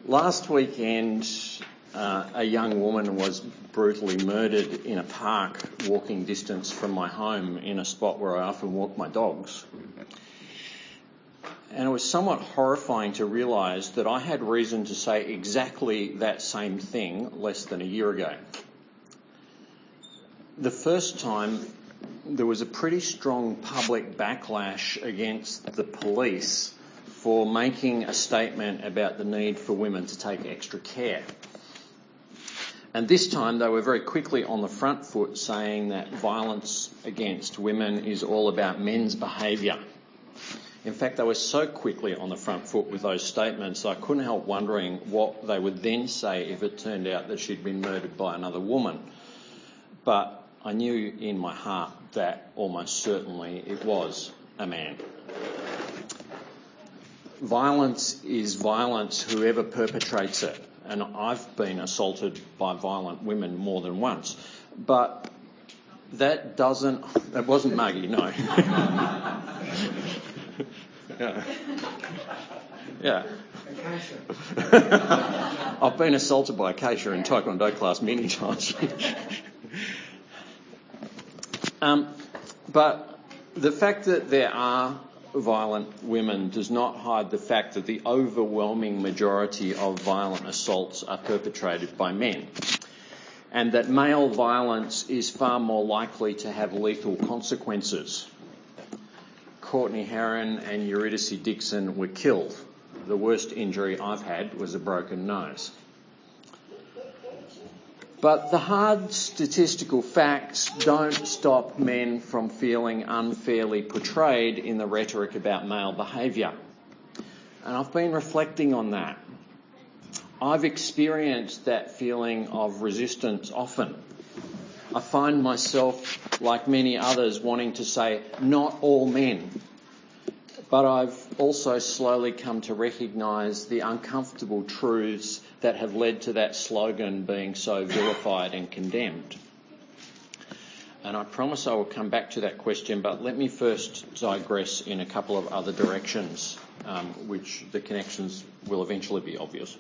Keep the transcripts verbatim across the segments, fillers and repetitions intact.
Last weekend, uh, a young woman was brutally murdered in a park walking distance from my home in a spot where I often walk my dogs. And it was somewhat horrifying to realise that I had reason to say exactly that same thing less than a year ago. The first time, there was a pretty strong public backlash against the police for making a statement about the need for women to take extra care. And this time they were very quickly on the front foot saying that violence against women is all about men's behaviour. In fact, they were so quickly on the front foot with those statements, I couldn't help wondering what they would then say if it turned out that she'd been murdered by another woman. But I knew in my heart that almost certainly it was a man. Violence is violence, whoever perpetrates it. And I've been assaulted by violent women more than once. But that doesn't... It wasn't Maggie, no. yeah. Yeah. I've been assaulted by Acacia in Taekwondo class many times. um, but the fact that there are violent women does not hide the fact that the overwhelming majority of violent assaults are perpetrated by men, and that male violence is far more likely to have lethal consequences. Courtney Heron and Eurydice Dixon were killed. The worst injury I've had was a broken nose. But the hard statistical facts don't stop men from feeling unfairly portrayed in the rhetoric about male behaviour. And I've been reflecting on that. I've experienced that feeling of resistance often. I find myself, like many others, wanting to say, not all men. But I've also slowly come to recognise the uncomfortable truths that have led to that slogan being so vilified and condemned. And I promise I will come back to that question, but let me first digress in a couple of other directions, um, which the connections will eventually be obvious.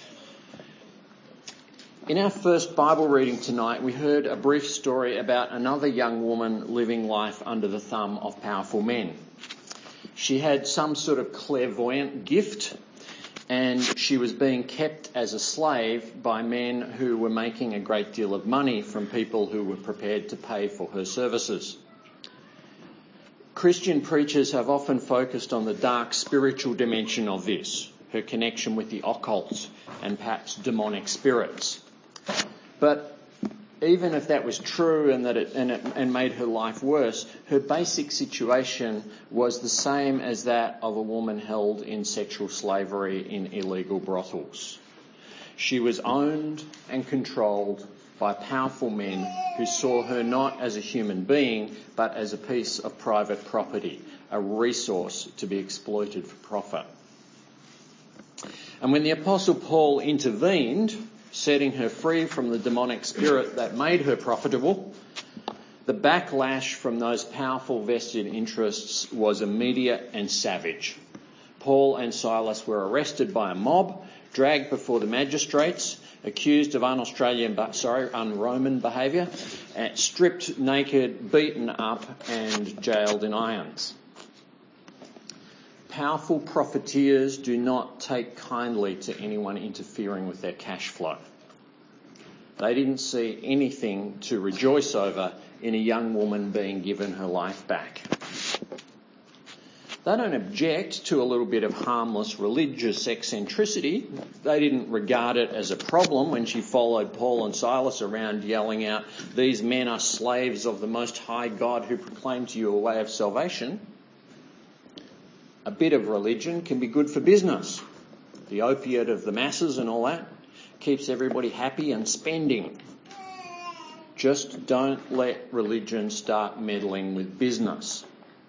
In our first Bible reading tonight, we heard a brief story about another young woman living life under the thumb of powerful men. She had some sort of clairvoyant gift, and she was being kept as a slave by men who were making a great deal of money from people who were prepared to pay for her services. Christian preachers have often focused on the dark spiritual dimension of this, her connection with the occult and perhaps demonic spirits. But even if that was true and that it and, it and made her life worse, her basic situation was the same as that of a woman held in sexual slavery in illegal brothels. She was owned and controlled by powerful men who saw her not as a human being, but as a piece of private property, a resource to be exploited for profit. And when the Apostle Paul intervened, setting her free from the demonic spirit that made her profitable, the backlash from those powerful vested interests was immediate and savage. Paul and Silas were arrested by a mob, dragged before the magistrates, accused of un-Australian, sorry, un-Roman behaviour, stripped naked, beaten up and jailed in irons. Powerful profiteers do not take kindly to anyone interfering with their cash flow. They didn't see anything to rejoice over in a young woman being given her life back. They don't object to a little bit of harmless religious eccentricity. They didn't regard it as a problem when she followed Paul and Silas around yelling out, "These men are slaves of the Most High God who proclaim to you a way of salvation." A bit of religion can be good for business. The opiate of the masses and all that keeps everybody happy and spending. Just don't let religion start meddling with business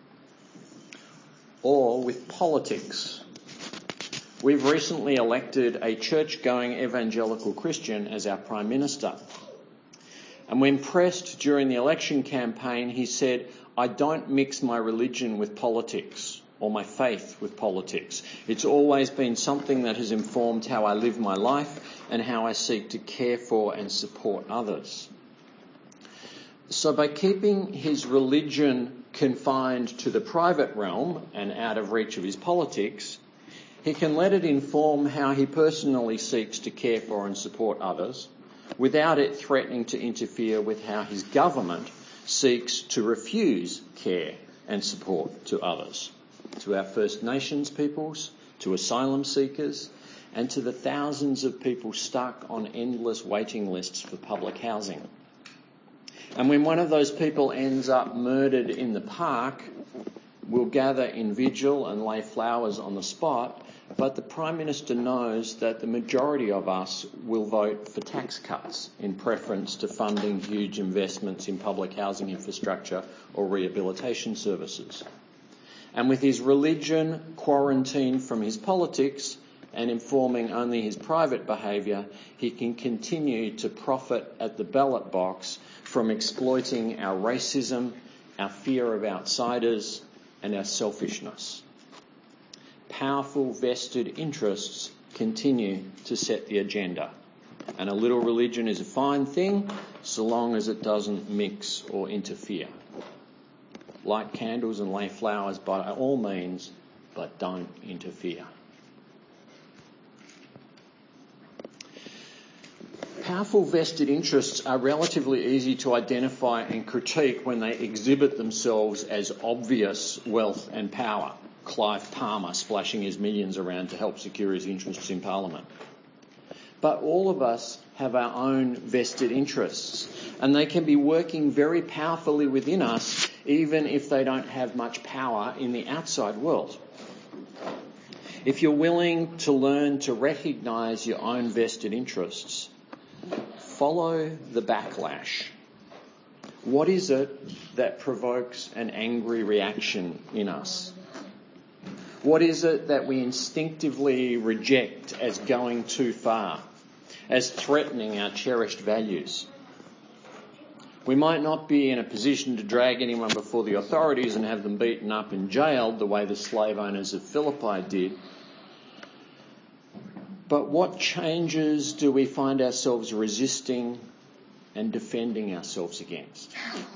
or with politics. We've recently elected a church-going evangelical Christian as our Prime Minister. And when pressed during the election campaign, he said, "I don't mix my religion with politics," or my faith with politics. It's always been something that has informed how I live my life and how I seek to care for and support others. So by keeping his religion confined to the private realm and out of reach of his politics, he can let it inform how he personally seeks to care for and support others without it threatening to interfere with how his government seeks to refuse care and support to others, to our First Nations peoples, to asylum seekers, and to the thousands of people stuck on endless waiting lists for public housing. And when one of those people ends up murdered in the park, we'll gather in vigil and lay flowers on the spot, but the Prime Minister knows that the majority of us will vote for tax cuts in preference to funding huge investments in public housing infrastructure or rehabilitation services. And with his religion quarantined from his politics and informing only his private behaviour, he can continue to profit at the ballot box from exploiting our racism, our fear of outsiders, and our selfishness. Powerful vested interests continue to set the agenda. And a little religion is a fine thing so long as it doesn't mix or interfere. Light candles and lay flowers by all means, but don't interfere. Powerful vested interests are relatively easy to identify and critique when they exhibit themselves as obvious wealth and power. Clive Palmer splashing his millions around to help secure his interests in Parliament. But all of us have our own vested interests, and they can be working very powerfully within us, even if they don't have much power in the outside world. If you're willing to learn to recognise your own vested interests, follow the backlash. What is it that provokes an angry reaction in us? What is it that we instinctively reject as going too far, as threatening our cherished values? We might not be in a position to drag anyone before the authorities and have them beaten up and jailed the way the slave owners of Philippi did. But what changes do we find ourselves resisting and defending ourselves against?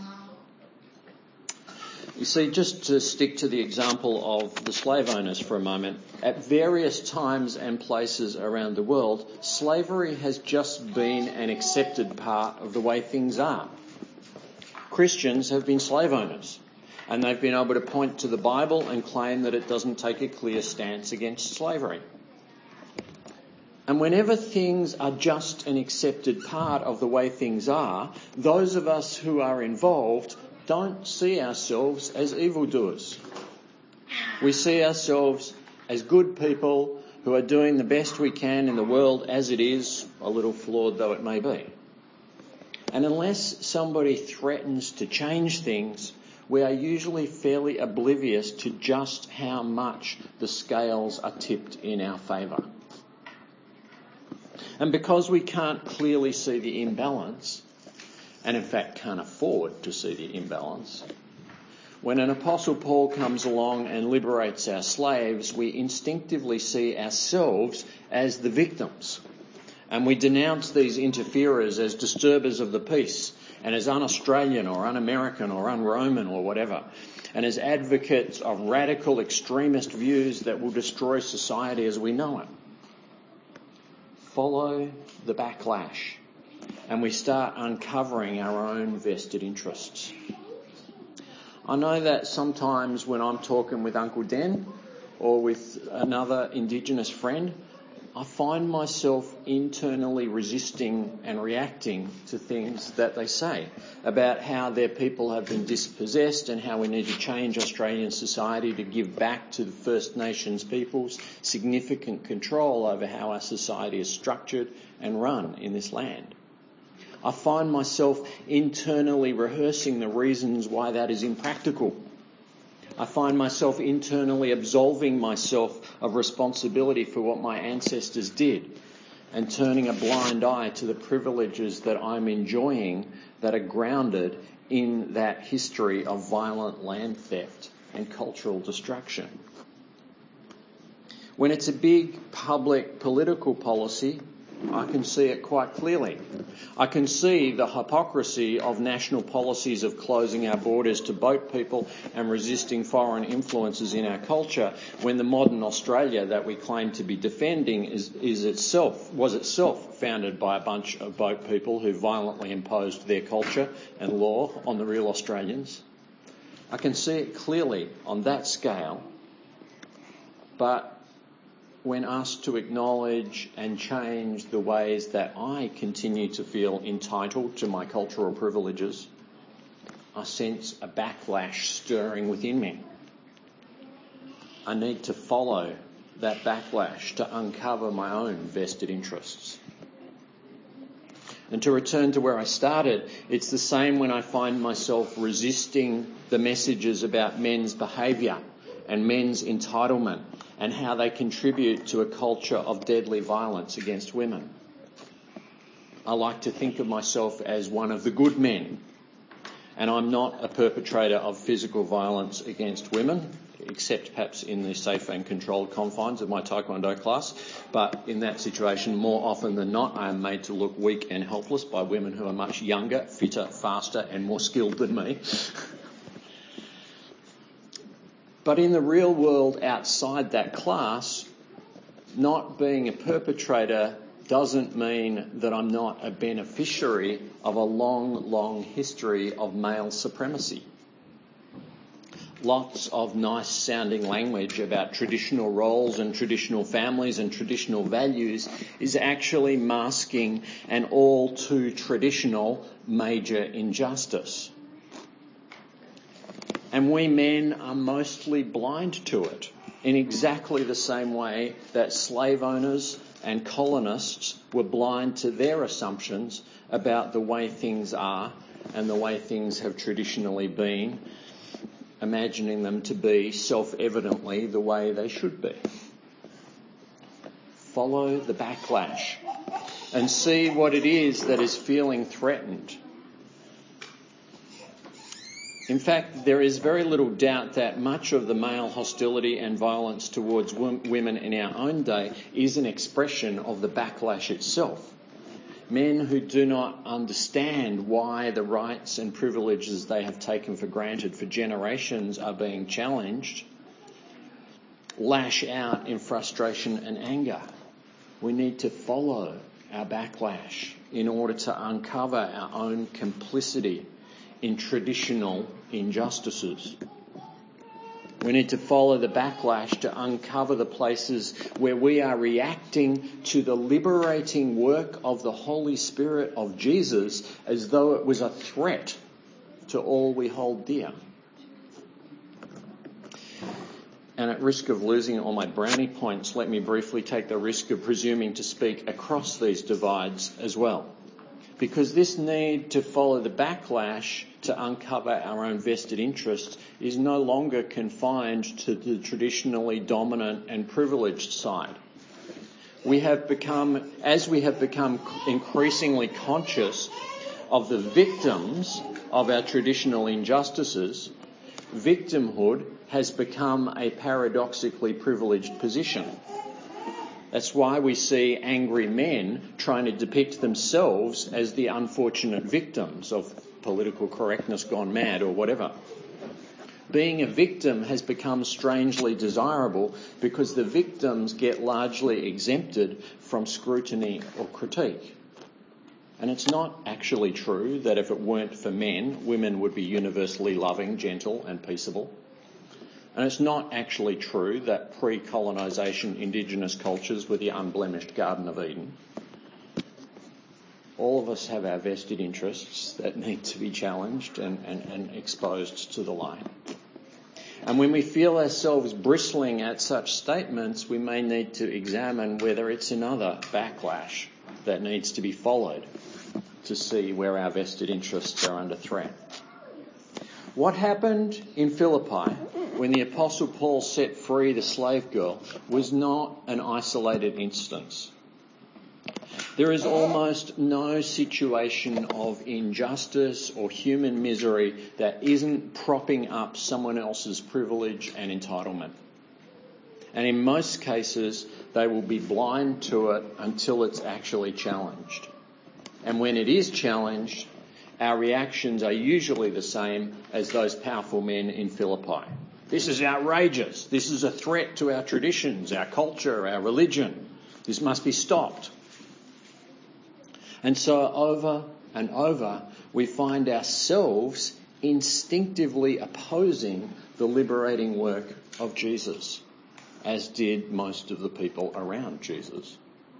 You see, just to stick to the example of the slave owners for a moment, at various times and places around the world, slavery has just been an accepted part of the way things are. Christians have been slave owners, and they've been able to point to the Bible and claim that it doesn't take a clear stance against slavery. And whenever things are just an accepted part of the way things are, those of us who are involved don't see ourselves as evildoers. We see ourselves as good people who are doing the best we can in the world as it is, a little flawed though it may be. And unless somebody threatens to change things, we are usually fairly oblivious to just how much the scales are tipped in our favour. And because we can't clearly see the imbalance, and in fact can't afford to see the imbalance, when an Apostle Paul comes along and liberates our slaves, we instinctively see ourselves as the victims. And we denounce these interferers as disturbers of the peace and as un-Australian or un-American or un-Roman or whatever, and as advocates of radical extremist views that will destroy society as we know it. Follow the backlash, and we start uncovering our own vested interests. I know that sometimes when I'm talking with Uncle Den or with another Indigenous friend, I find myself internally resisting and reacting to things that they say about how their people have been dispossessed and how we need to change Australian society to give back to the First Nations peoples significant control over how our society is structured and run in this land. I find myself internally rehearsing the reasons why that is impractical. I find myself internally absolving myself of responsibility for what my ancestors did and turning a blind eye to the privileges that I'm enjoying that are grounded in that history of violent land theft and cultural destruction. When it's a big public political policy, I can see it quite clearly. I can see the hypocrisy of national policies of closing our borders to boat people and resisting foreign influences in our culture when the modern Australia that we claim to be defending is, is itself, was itself founded by a bunch of boat people who violently imposed their culture and law on the real Australians. I can see it clearly on that scale, but when asked to acknowledge and change the ways that I continue to feel entitled to my cultural privileges, I sense a backlash stirring within me. I need to follow that backlash to uncover my own vested interests. And to return to where I started, it's the same when I find myself resisting the messages about men's behaviour and men's entitlement and how they contribute to a culture of deadly violence against women. I like to think of myself as one of the good men, and I'm not a perpetrator of physical violence against women, except perhaps in the safe and controlled confines of my Taekwondo class. But in that situation, more often than not, I am made to look weak and helpless by women who are much younger, fitter, faster, and more skilled than me. But in the real world outside that class, not being a perpetrator doesn't mean that I'm not a beneficiary of a long, long history of male supremacy. Lots of nice sounding language about traditional roles and traditional families and traditional values is actually masking an all too traditional major injustice. And we men are mostly blind to it in exactly the same way that slave owners and colonists were blind to their assumptions about the way things are and the way things have traditionally been, imagining them to be self-evidently the way they should be. Follow the backlash and see what it is that is feeling threatened. In fact, there is very little doubt that much of the male hostility and violence towards women in our own day is an expression of the backlash itself. Men who do not understand why the rights and privileges they have taken for granted for generations are being challenged lash out in frustration and anger. We need to follow our backlash in order to uncover our own complicity in traditional injustices. We need to follow the backlash to uncover the places where we are reacting to the liberating work of the Holy Spirit of Jesus as though it was a threat to all we hold dear. And at risk of losing all my brownie points, let me briefly take the risk of presuming to speak across these divides as well. Because this need to follow the backlash to uncover our own vested interests is no longer confined to the traditionally dominant and privileged side. We have become, as we have become increasingly conscious of the victims of our traditional injustices, victimhood has become a paradoxically privileged position. That's why we see angry men trying to depict themselves as the unfortunate victims of political correctness gone mad or whatever. Being a victim has become strangely desirable because the victims get largely exempted from scrutiny or critique. And it's not actually true that if it weren't for men, women would be universally loving, gentle and peaceable. And it's not actually true that pre-colonisation Indigenous cultures were the unblemished Garden of Eden. All of us have our vested interests that need to be challenged and, and, and exposed to the light. And when we feel ourselves bristling at such statements, we may need to examine whether it's another backlash that needs to be followed to see where our vested interests are under threat. What happened in Philippi when the Apostle Paul set free the slave girl was not an isolated instance. There is almost no situation of injustice or human misery that isn't propping up someone else's privilege and entitlement. And in most cases, they will be blind to it until it's actually challenged. And when it is challenged, our reactions are usually the same as those powerful men in Philippi. This is outrageous. This is a threat to our traditions, our culture, our religion. This must be stopped. And so over and over, we find ourselves instinctively opposing the liberating work of Jesus, as did most of the people around Jesus.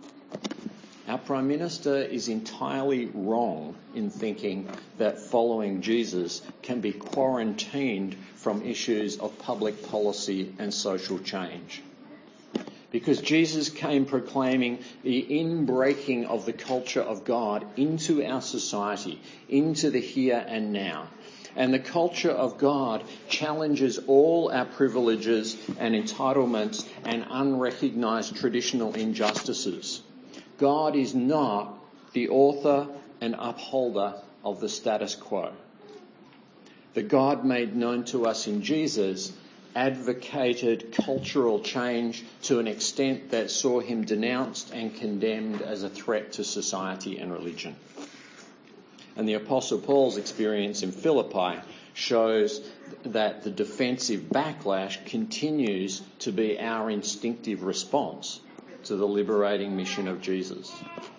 Our Prime Minister is entirely wrong in thinking that following Jesus can be quarantined from issues of public policy and social change. Because Jesus came proclaiming the inbreaking of the culture of God into our society, into the here and now. And the culture of God challenges all our privileges and entitlements and unrecognised traditional injustices. God is not the author and upholder of the status quo. The God made known to us in Jesus advocated cultural change to an extent that saw him denounced and condemned as a threat to society and religion. And the Apostle Paul's experience in Philippi shows that the defensive backlash continues to be our instinctive response to the liberating mission of Jesus.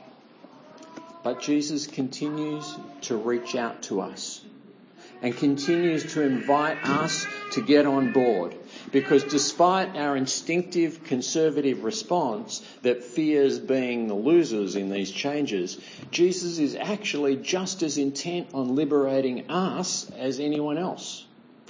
But Jesus continues to reach out to us and continues to invite us to get on board, because despite our instinctive conservative response that fears being the losers in these changes, Jesus is actually just as intent on liberating us as anyone else.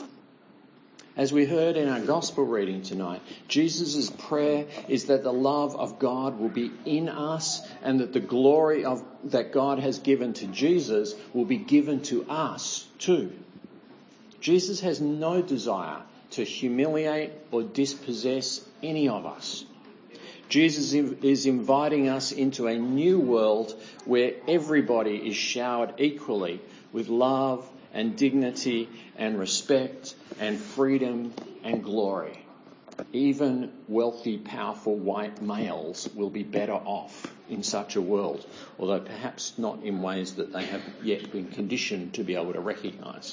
As we heard in our gospel reading tonight, Jesus' prayer is that the love of God will be in us and that the glory of that God has given to Jesus will be given to us too. Jesus has no desire to humiliate or dispossess any of us. Jesus is inviting us into a new world where everybody is showered equally with love and dignity and respect and freedom and glory. Even wealthy, powerful white males will be better off in such a world, although perhaps not in ways that they have yet been conditioned to be able to recognise.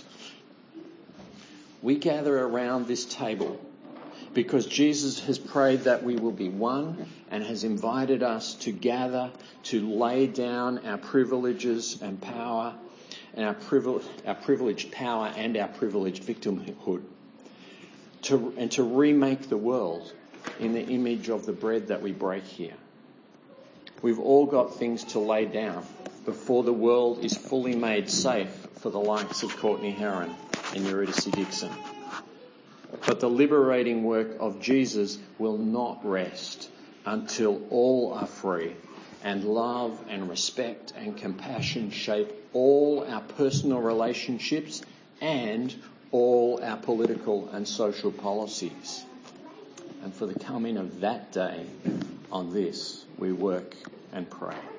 We gather around this table because Jesus has prayed that we will be one and has invited us to gather to lay down our privileges and power and our, privile, our privileged power and our privileged victimhood to, and to remake the world in the image of the bread that we break here. We've all got things to lay down before the world is fully made safe for the likes of Courtney Heron and Eurydice Dixon. But the liberating work of Jesus will not rest until all are free and love and respect and compassion shape all our personal relationships and all our political and social policies. And for the coming of that day, on this we work and pray.